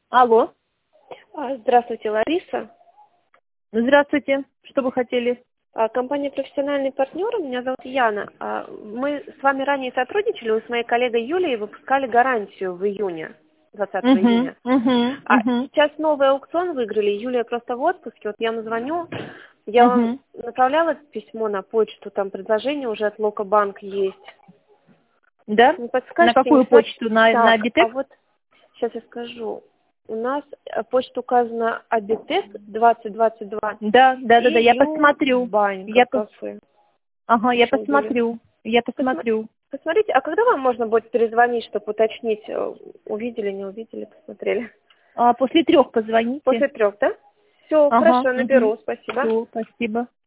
Алло. Здравствуйте, Лариса. Здравствуйте. Что вы хотели? Компания «Профессиональный партнер». Меня зовут Яна. Мы с вами ранее сотрудничали, вы с моей коллегой Юлией выпускали гарантию в июне, 20 июня. Сейчас новый аукцион выиграли, Юлия просто в отпуске, вот я вам звоню. Я вам направляла письмо на почту, там предложение уже от Локобанк есть. Да? Не подскажете? На какую почту? На Битек? Вот сейчас я скажу. У нас почта указана Абитек 2022. Да, я посмотрю. Я посмотрю. Посмотрите, а когда вам можно будет перезвонить, чтобы уточнить, увидели, не увидели, посмотрели? После 3 позвоните. После 3, да? Все, хорошо, наберу, спасибо. Всё, спасибо.